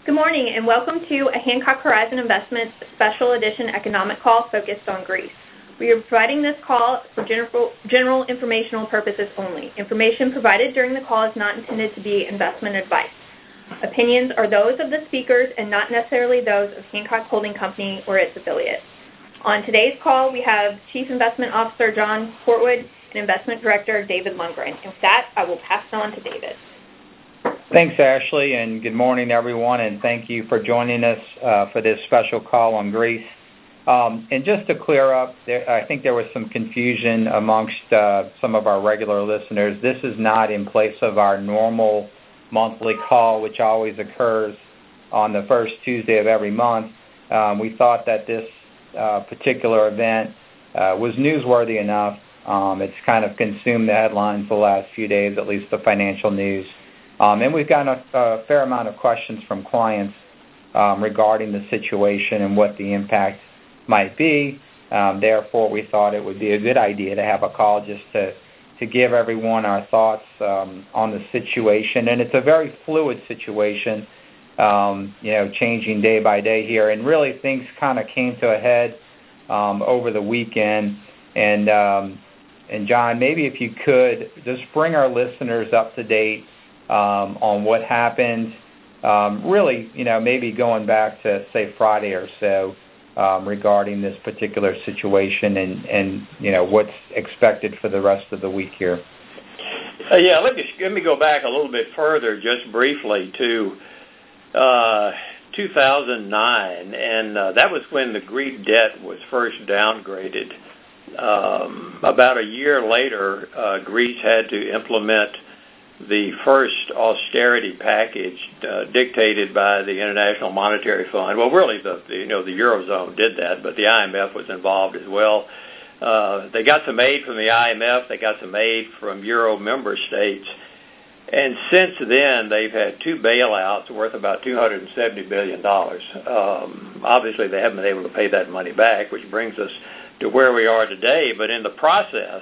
Good morning and welcome to a Hancock Horizon Investments special edition economic call focused on Greece. We are providing this call for general informational purposes only. Information provided during the call is not intended to be investment advice. Opinions are those of the speakers and not necessarily those of Hancock Holding Company or its affiliates. On today's call, we have Chief Investment Officer John Portwood and Investment Director David Lundgren. And with that, I will pass it on to David. Thanks, Ashley, and good morning, everyone, and thank you for joining us for this special call on Greece. And just to clear up, I think there was some confusion amongst some of our regular listeners. This is not in place of our normal monthly call, which always occurs on the first Tuesday of every month. We thought that this particular event was newsworthy enough. It's kind of consumed the headlines the last few days, at least the financial news. And we've gotten a fair amount of questions from clients regarding the situation and what the impact might be. Therefore, we thought it would be a good idea to have a call just to give everyone our thoughts on the situation. And it's a very fluid situation, changing day by day here. And really, things kind of came to a head over the weekend. And John, maybe if you could just bring our listeners up to date on what happened, really, maybe going back to, say, Friday or so regarding this particular situation and what's expected for the rest of the week here. Let me go back a little bit further, just briefly, to 2009, and that was when the Greek debt was first downgraded. About a year later, Greece had to implement the first austerity package dictated by the International Monetary Fund. Well, really, the Eurozone did that, but the IMF was involved as well. They got some aid from the IMF. They got some aid from Euro member states. And since then, they've had two bailouts worth about $270 billion. Obviously, they haven't been able to pay that money back, which brings us to where we are today. But in the process,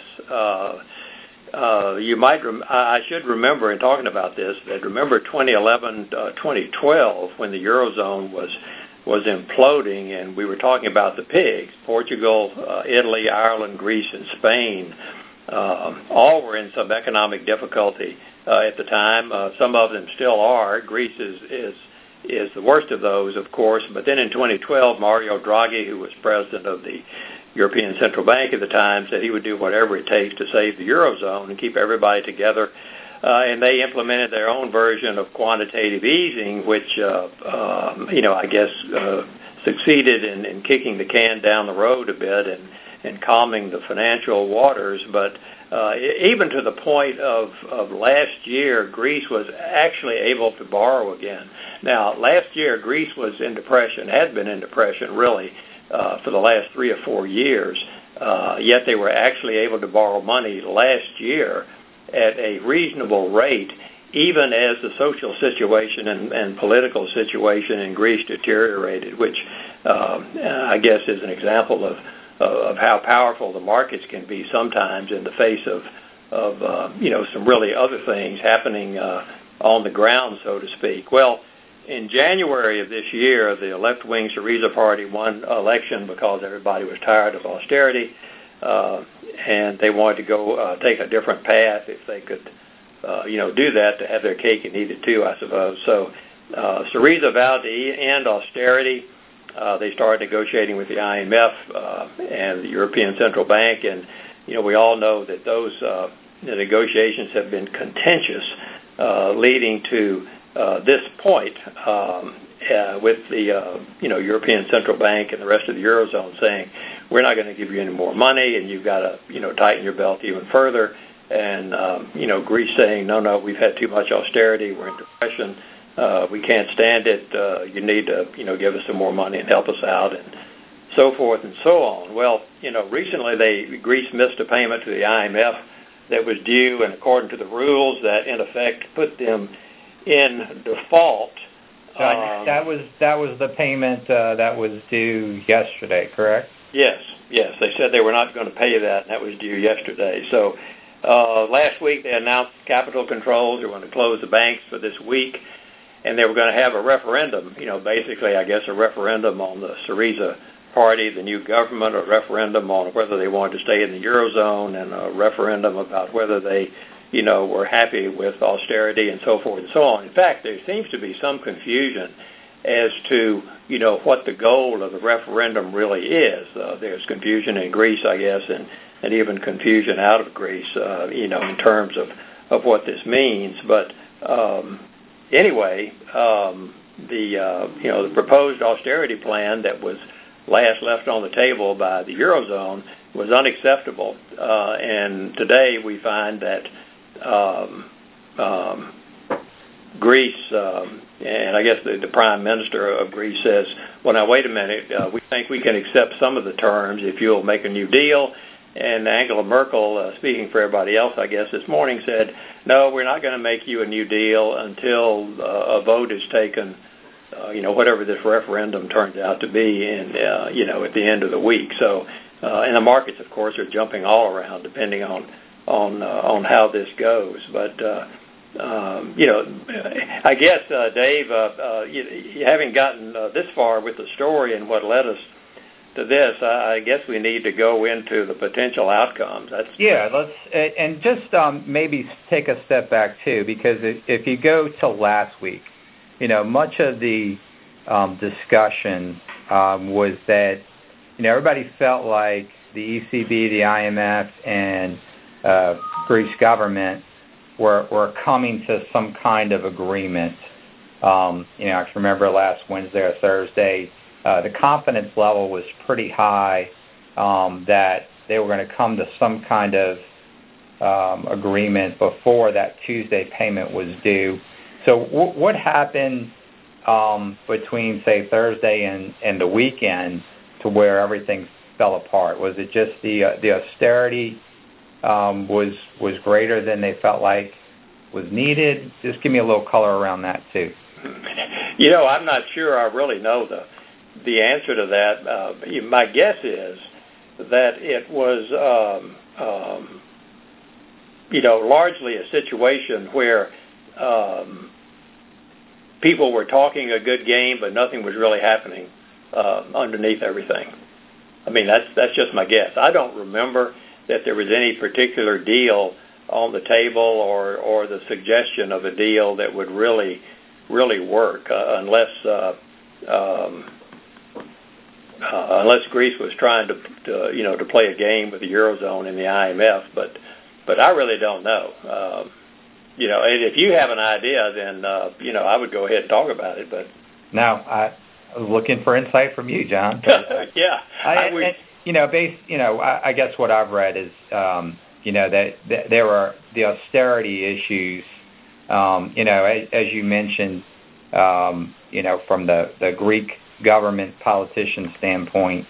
I should remember in talking about this that remember 2011, 2012 when the Eurozone was imploding and we were talking about the pigs. Portugal, Italy, Ireland, Greece, and Spain all were in some economic difficulty at the time. Some of them still are. Greece is the worst of those, of course. But then in 2012, Mario Draghi, who was president of the European Central Bank at the time, said he would do whatever it takes to save the Eurozone and keep everybody together. And they implemented their own version of quantitative easing, which, I guess succeeded in kicking the can down the road a bit and calming the financial waters. But even to the point of last year, Greece was actually able to borrow again. Now, last year, Greece was in depression, had been in depression, really, for the last 3 or 4 years, yet they were actually able to borrow money last year at a reasonable rate, even as the social situation and political situation in Greece deteriorated, which I guess is an example of how powerful the markets can be sometimes in the face of some really other things happening on the ground, so to speak. Well, in January of this year, the left-wing Syriza party won election because everybody was tired of austerity, and they wanted to go take a different path if they could, do that to have their cake and eat it too, I suppose. So Syriza vowed to end austerity. They started negotiating with the IMF and the European Central Bank, and we all know that those the negotiations have been contentious, leading to this point with the European Central Bank and the rest of the Eurozone saying, we're not going to give you any more money and you've got to tighten your belt even further. And Greece saying, no, we've had too much austerity, we're in depression, we can't stand it, you need to give us some more money and help us out, and so forth and so on. Well, recently Greece missed a payment to the IMF that was due, and according to the rules that in effect put them in default. That was the payment that was due yesterday, correct? Yes. They said they were not going to pay that, and that was due yesterday. So last week they announced capital controls. They were going to close the banks for this week. and they were going to have a referendum, basically, I guess, a referendum on the Syriza party, the new government, a referendum on whether they wanted to stay in the Eurozone, and a referendum about whether they, were happy with austerity and so forth and so on. In fact, there seems to be some confusion as to, what the goal of the referendum really is. There's confusion in Greece, I guess, and even confusion out of Greece, in terms of what this means. But anyway, the proposed austerity plan that was last left on the table by the Eurozone was unacceptable. And today we find that Greece, and I guess the Prime Minister of Greece says, well, now, wait a minute, we think we can accept some of the terms if you'll make a new deal. And Angela Merkel, speaking for everybody else, I guess, this morning said, no, we're not going to make you a new deal until a vote is taken, whatever this referendum turns out to be, and, at the end of the week. So, and the markets, of course, are jumping all around depending on how this goes. But, I guess, Dave, having gotten this far with the story and what led us to this, I guess we need to go into the potential outcomes. Let's and just maybe take a step back too, because if you go to last week, much of the discussion was that everybody felt like the ECB, the IMF, and Greece government were coming to some kind of agreement. I can remember last Wednesday or Thursday, the confidence level was pretty high that they were going to come to some kind of agreement before that Tuesday payment was due. So what happened between, say, Thursday and the weekend to where everything fell apart? Was it just the austerity was greater than they felt like was needed? Just give me a little color around that, too. I'm not sure I really know the answer to that. My guess is that it was, largely a situation where people were talking a good game, but nothing was really happening underneath everything. I mean, that's just my guess. I don't remember that there was any particular deal on the table or the suggestion of a deal that would really work unless Greece was trying to play a game with the Eurozone and the IMF, but I really don't know. And if you have an idea, then I would go ahead and talk about it. But no, I was looking for insight from you, John. Yeah, I guess what I've read is that there were the austerity issues. As you mentioned, from the Greek government politician standpoint,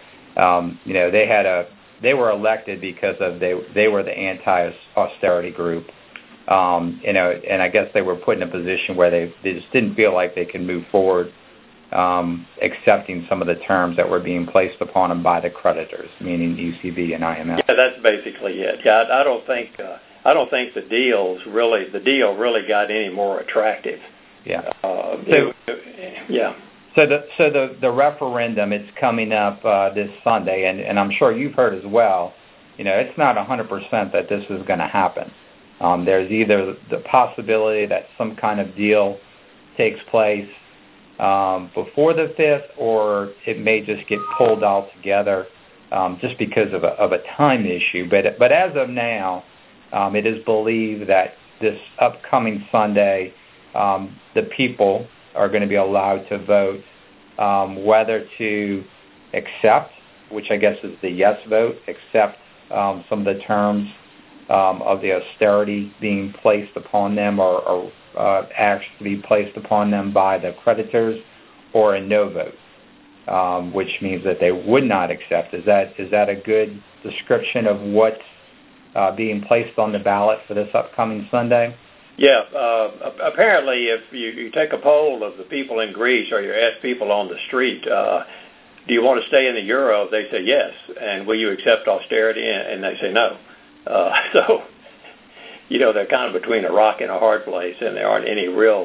they were elected because they were the anti-austerity group, and I guess they were put in a position where they just didn't feel like they could move forward, accepting some of the terms that were being placed upon them by the creditors, meaning ECB and IMF. Yeah, that's basically it. Yeah, I don't think the deal really got any more attractive. Yeah. Yeah. So the referendum, it's coming up this Sunday, and I'm sure you've heard as well. It's not 100% that this is going to happen. There's either the possibility that some kind of deal takes place before the 5th, or it may just get pulled altogether just because of a time issue. But as of now, it is believed that this upcoming Sunday, the people are going to be allowed to vote whether to accept, which I guess is the yes vote, accept some of the terms of the austerity being placed upon them or actually placed upon them by the creditors, or a no vote, which means that they would not accept. Is that a good description of what's being placed on the ballot for this upcoming Sunday? Yeah, apparently if you take a poll of the people in Greece, or you ask people on the street, do you want to stay in the euro, they say yes. And will you accept austerity? And they say no. So, they're kind of between a rock and a hard place, and there aren't any real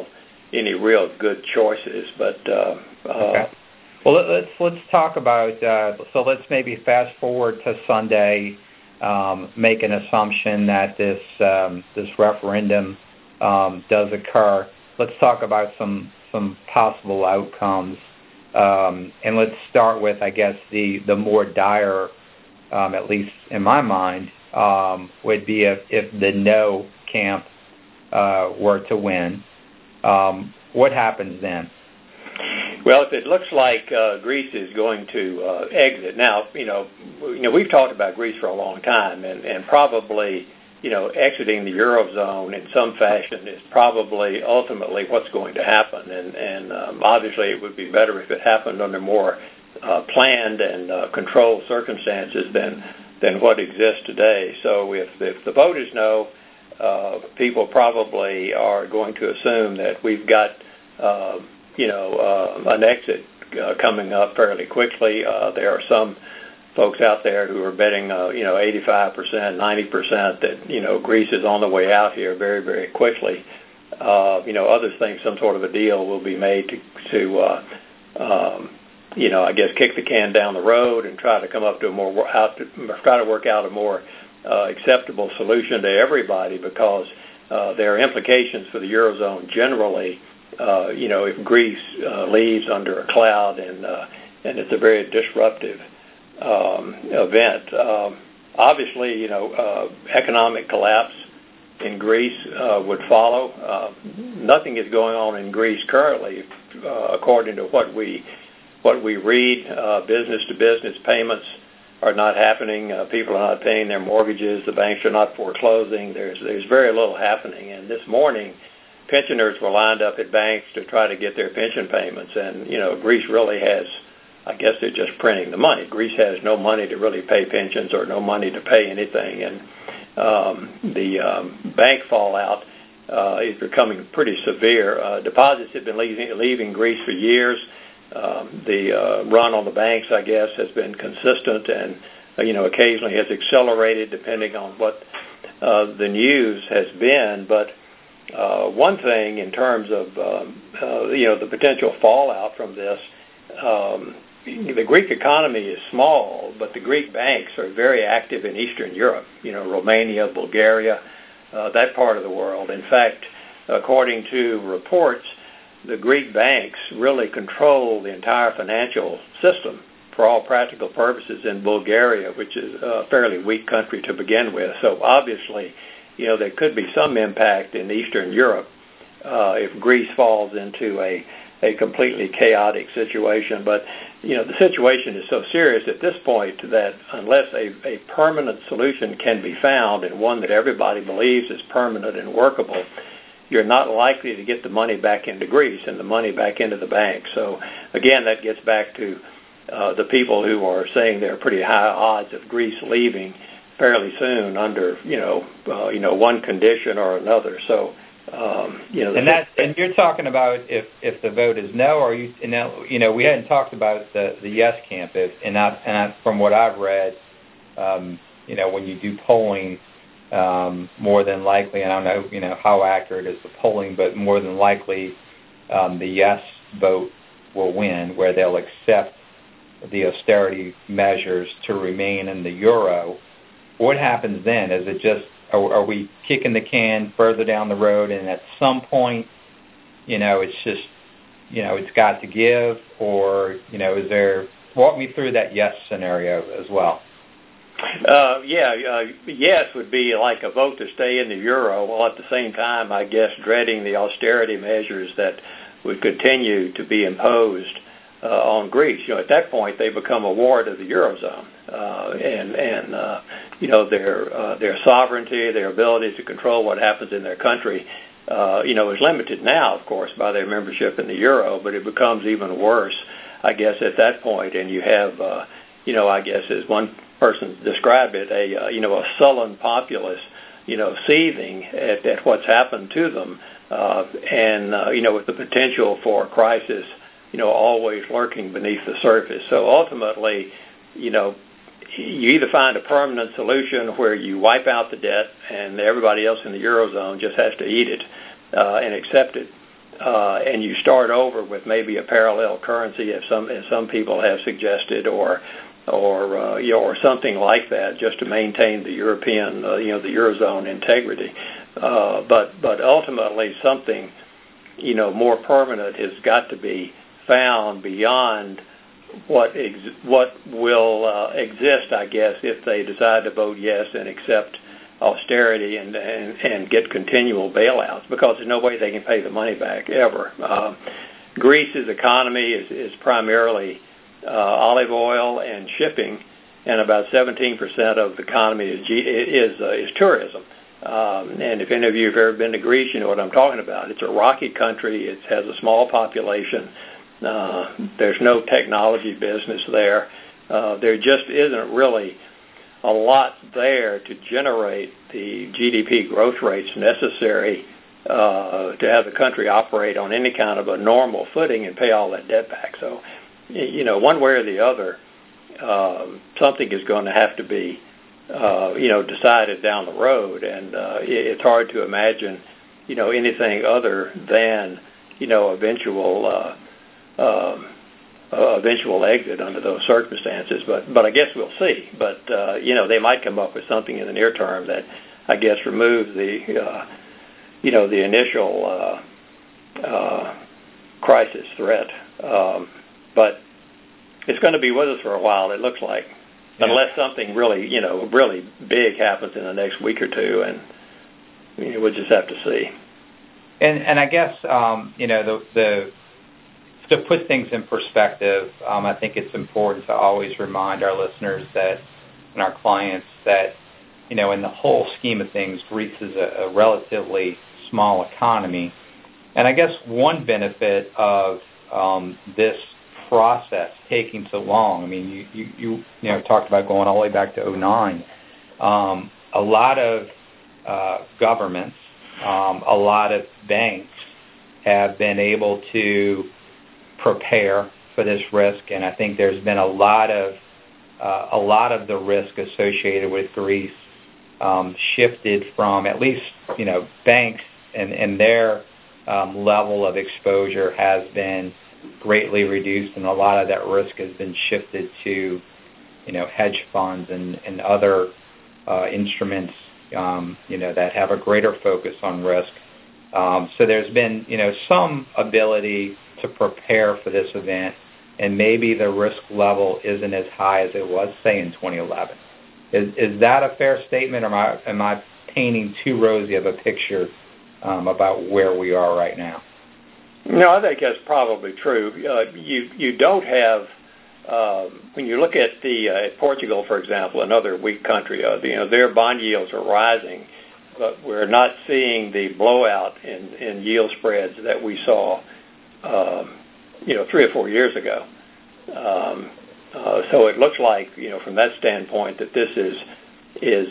any real good choices. But okay. Well, let's talk about. So let's maybe fast forward to Sunday. Make an assumption that this referendum does occur. Let's talk about some possible outcomes, and let's start with, I guess, the more dire, at least in my mind, would be if the no camp were to win. What happens then? Well, if it looks like Greece is going to exit now, we've talked about Greece for a long time, and probably, exiting the Eurozone in some fashion is probably ultimately what's going to happen. And obviously, it would be better if it happened under more planned and controlled circumstances than what exists today. So if the vote is no, people probably are going to assume that we've got an exit coming up fairly quickly. There are some folks out there who are betting, 85%, 90% that, Greece is on the way out here very, very quickly. Others think some sort of a deal will be made to I guess, kick the can down the road and try to come up to try to work out a more acceptable solution to everybody, because there are implications for the Eurozone generally. If Greece leaves under a cloud and it's a very disruptive event. Obviously, economic collapse in Greece would follow. Nothing is going on in Greece currently, according to what we read. Business-to-business payments are not happening. People are not paying their mortgages. The banks are not foreclosing. There's very little happening. And this morning, pensioners were lined up at banks to try to get their pension payments. And, Greece really has, I guess they're just printing the money. Greece has no money to really pay pensions or no money to pay anything. And the bank fallout is becoming pretty severe. Deposits have been leaving Greece for years. The run on the banks, I guess, has been consistent and, occasionally has accelerated depending on what the news has been. But one thing in terms of, the potential fallout from this, the Greek economy is small, but the Greek banks are very active in Eastern Europe, Romania, Bulgaria, that part of the world. In fact, according to reports, the Greek banks really control the entire financial system for all practical purposes in Bulgaria, which is a fairly weak country to begin with. So obviously, there could be some impact in Eastern Europe if Greece falls into a completely chaotic situation. But, the situation is so serious at this point that unless a permanent solution can be found, and one that everybody believes is permanent and workable, you're not likely to get the money back into Greece and the money back into the bank. So, again, that gets back to the people who are saying there are pretty high odds of Greece leaving fairly soon under, one condition or another. So, and you're talking about if the vote is no, or we hadn't talked about the yes camp. And from what I've read, when you do polling, more than likely, and I don't know, how accurate is the polling, but more than likely, the yes vote will win, where they'll accept the austerity measures to remain in the euro. What happens then? Is it just, are we kicking the can further down the road, and at some point, it's just, it's got to give, or, is there, walk me through that yes scenario as well. Yes would be like a vote to stay in the euro, while at the same time, I guess, dreading the austerity measures that would continue to be imposed on Greece. At that point, they become a ward of the eurozone, and their sovereignty, their ability to control what happens in their country, is limited now, of course, by their membership in the euro. But it becomes even worse, I guess, at that point. And you have, I guess, as one person described it, a sullen populace, seething at what's happened to them, and with the potential for crisis, always lurking beneath the surface. So ultimately, you either find a permanent solution where you wipe out the debt and everybody else in the eurozone just has to eat it and accept it, and you start over with maybe a parallel currency, as some people have suggested, or something like that, just to maintain the European, the Eurozone integrity. But ultimately, something more permanent has got to be found beyond what will exist, I guess, if they decide to vote yes and accept austerity and get continual bailouts, because there's no way they can pay the money back ever. Greece's economy is primarily olive oil and shipping, and about 17% of the economy is tourism. And if any of you have ever been to Greece, you know what I'm talking about. It's a rocky country. It has a small population. There's no technology business there. There just isn't really a lot there to generate the GDP growth rates necessary to have the country operate on any kind of a normal footing and pay all that debt back. So, one way or the other, something is going to have to be, decided down the road, and it's hard to imagine, anything other than, eventual exit under those circumstances. But I guess we'll see. But they might come up with something in the near term that, I guess, removes the initial crisis threat. But it's going to be with us for a while, it looks like, unless something really big happens in the next week or two, and we'll just have to see. And I guess to put things in perspective, I think it's important to always remind our listeners and our clients that in the whole scheme of things, Greece is a relatively small economy, and I guess one benefit of this process taking so long. I mean, you talked about going all the way back to 2009. A lot of governments, a lot of banks have been able to prepare for this risk, and I think there's been a lot of the risk associated with Greece shifted from at least banks and their level of exposure has been greatly reduced, and a lot of that risk has been shifted to hedge funds and other instruments that have a greater focus on risk. So there's been some ability to prepare for this event, and maybe the risk level isn't as high as it was, say, in 2011. Is that a fair statement, or am I painting too rosy of a picture about where we are right now? No, I think that's probably true. You don't have when you look at at Portugal, for example, another weak country. Their bond yields are rising, but we're not seeing the blowout in yield spreads that we saw 3 or 4 years ago. So it looks like, from that standpoint, that this is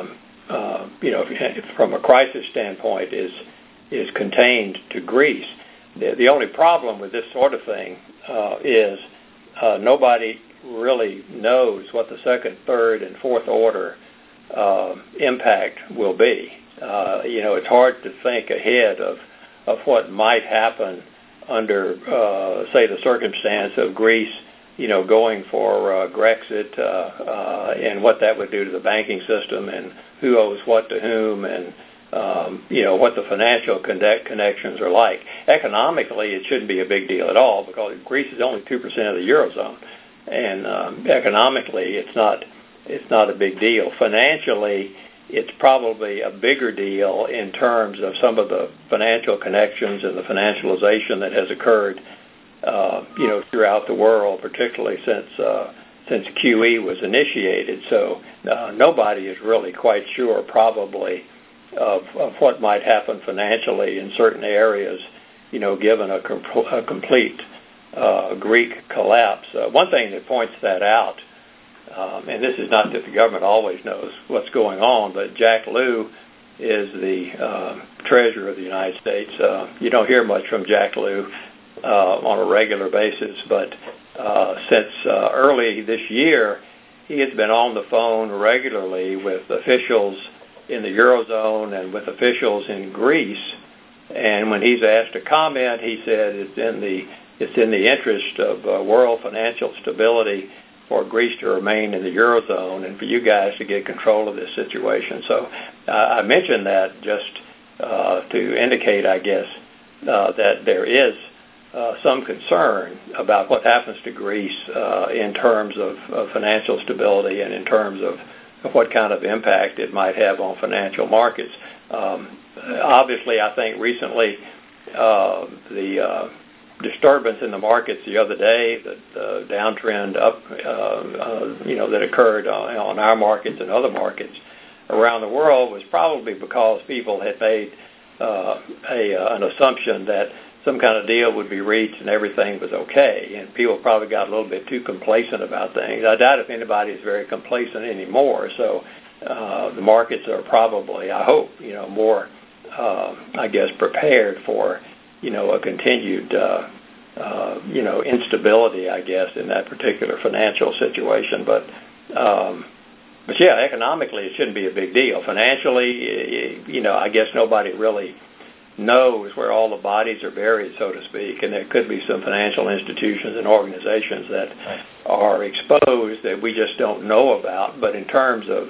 from a crisis standpoint, is contained to Greece. The only problem with this sort of thing is nobody really knows what the second, third, and fourth order impact will be. It's hard to think ahead of what might happen under, say, the circumstance of Greece, going for Grexit, and what that would do to the banking system, and who owes what to whom, and what the financial connections are like. Economically, it shouldn't be a big deal at all, because Greece is only 2% of the Eurozone, and economically, it's not a big deal. Financially, it's probably a bigger deal in terms of some of the financial connections and the financialization that has occurred, throughout the world, particularly since QE was initiated. So nobody is really quite sure, probably, of what might happen financially in certain areas, given a complete Greek collapse. One thing that points that out, and this is not that the government always knows what's going on, but Jack Lew is the Treasurer of the United States. You don't hear much from Jack Lew on a regular basis, but since early this year, he has been on the phone regularly with officials in the Eurozone and with officials in Greece, And when he's asked to comment, he said it's in the interest of world financial stability for Greece to remain in the Eurozone and for you guys to get control of this situation. So I mentioned that just to indicate, I guess, that there is some concern about what happens to Greece in terms of financial stability and in terms of what kind of impact it might have on financial markets. Obviously, I think recently the disturbance in the markets the other day, the downtrend up, that occurred on our markets and other markets around the world was probably because people had made an assumption that some kind of deal would be reached and everything was okay, and people probably got a little bit too complacent about things. I doubt if anybody is very complacent anymore, so the markets are probably, I hope, more, prepared for, a continued, instability, I guess, in that particular financial situation. But yeah, economically, it shouldn't be a big deal. Financially, I guess nobody really knows where all the bodies are buried, so to speak, and there could be some financial institutions and organizations that are exposed that we just don't know about. But in terms of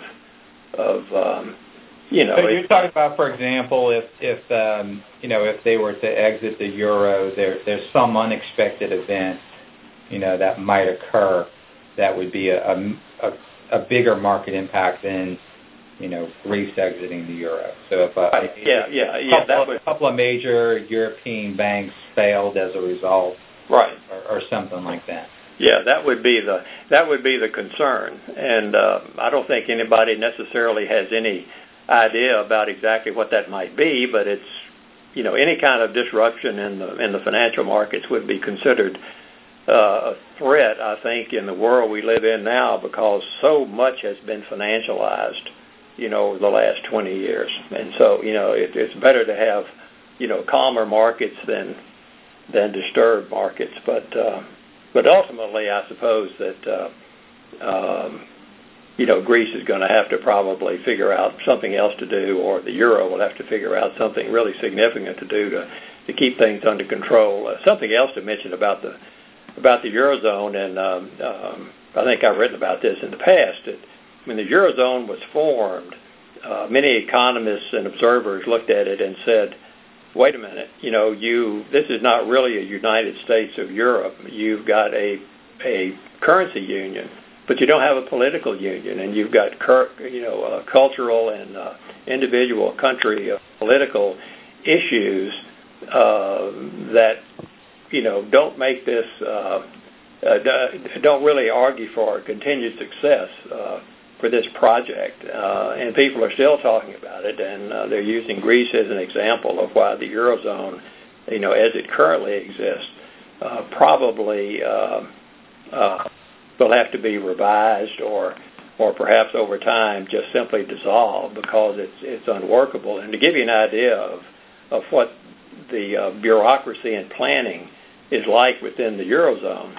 So you're talking about, for example, if they were to exit the euro, there's some unexpected event, that might occur that would be a bigger market impact than Greece exiting the euro. So if a couple of major European banks failed as a result, right, or something like that. Yeah, that would be the concern, and I don't think anybody necessarily has any idea about exactly what that might be, but it's any kind of disruption in the financial markets would be considered a threat, I think, in the world we live in now, because so much has been financialized over the last 20 years. And so, it's better to have, calmer markets than disturbed markets. But ultimately, I suppose that, Greece is going to have to probably figure out something else to do, or the euro will have to figure out something really significant to do to keep things under control. Something else to mention about the Eurozone, and I think I've written about this in the past, that when the Eurozone was formed, many economists and observers looked at it and said, wait a minute, this is not really a United States of Europe. You've got a currency union, but you don't have a political union, and you've got cultural and individual country political issues that don't make this don't really argue for continued success for this project, and people are still talking about it, and they're using Greece as an example of why the Eurozone, as it currently exists, probably will have to be revised or perhaps over time just simply dissolved because it's unworkable. And to give you an idea of what the bureaucracy and planning is like within the Eurozone,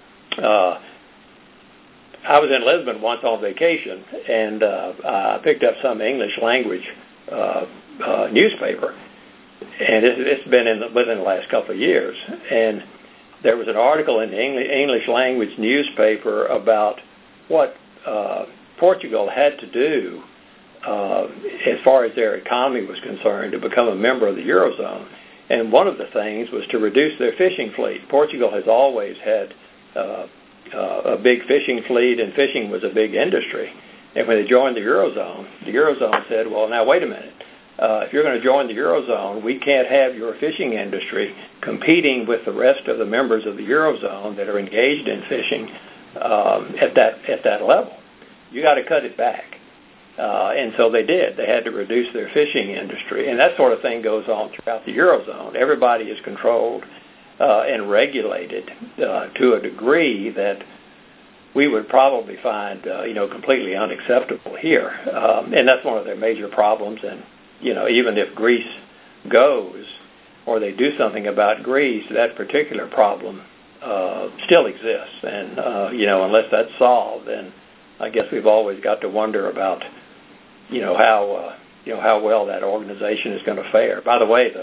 I was in Lisbon once on vacation, and I picked up some English language newspaper, and it's been within the last couple of years. And there was an article in the English language newspaper about what Portugal had to do as far as their economy was concerned to become a member of the Eurozone. And one of the things was to reduce their fishing fleet. Portugal has always had a big fishing fleet, and fishing was a big industry. And when they joined the Eurozone said, well, now wait a minute. If you're going to join the Eurozone, we can't have your fishing industry competing with the rest of the members of the Eurozone that are engaged in fishing at that level. You got to cut it back. And so they did. They had to reduce their fishing industry. And that sort of thing goes on throughout the Eurozone. Everybody is controlled and regulated to a degree that we would probably find, completely unacceptable here. And that's one of their major problems. And, even if Greece goes or they do something about Greece, that particular problem still exists. And, unless that's solved, then I guess we've always got to wonder about, how well that organization is going to fare. By the way,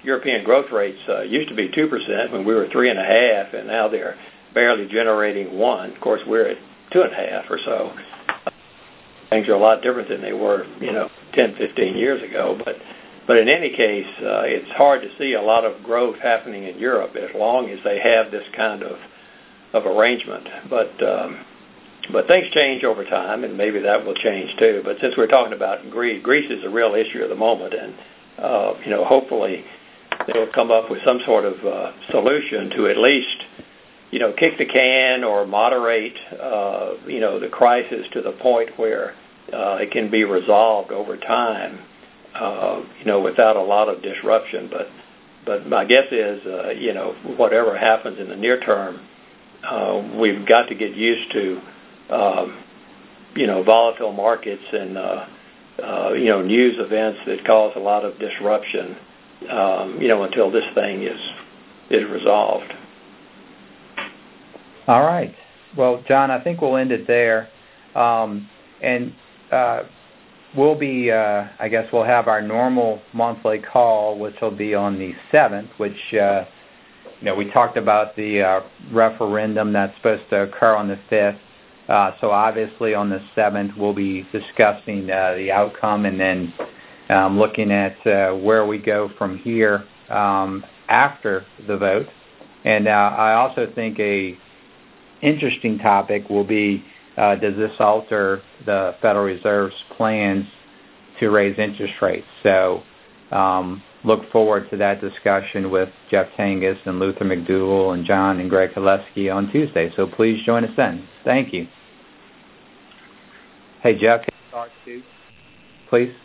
European growth rates used to be 2% when we were 3.5%, and now they're barely generating 1%. Of course, we're at 2.5% or so. Things are a lot different than they were, 10, 15 years ago. But in any case, it's hard to see a lot of growth happening in Europe as long as they have this kind of arrangement. But things change over time, and maybe that will change too. But since we're talking about Greece is a real issue at the moment, and hopefully they'll come up with some sort of solution to at least kick the can or moderate the crisis to the point where it can be resolved over time, without a lot of disruption. But my guess is whatever happens in the near term, we've got to get used to volatile markets and news events that cause a lot of disruption, until this thing is resolved. All right. Well, John, I think we'll end it there, and we'll be. I guess we'll have our normal monthly call, which will be on the 7th, which we talked about the referendum that's supposed to occur on the 5th. So obviously on the 7th, we'll be discussing the outcome and then looking at where we go from here after the vote. And I also think a interesting topic will be, does this alter the Federal Reserve's plans to raise interest rates? So look forward to that discussion with Jeff Tangus and Luther McDougall and John and Greg Kolesky on Tuesday. So please join us then. Thank you. Hey, Jeff, can you start too, please?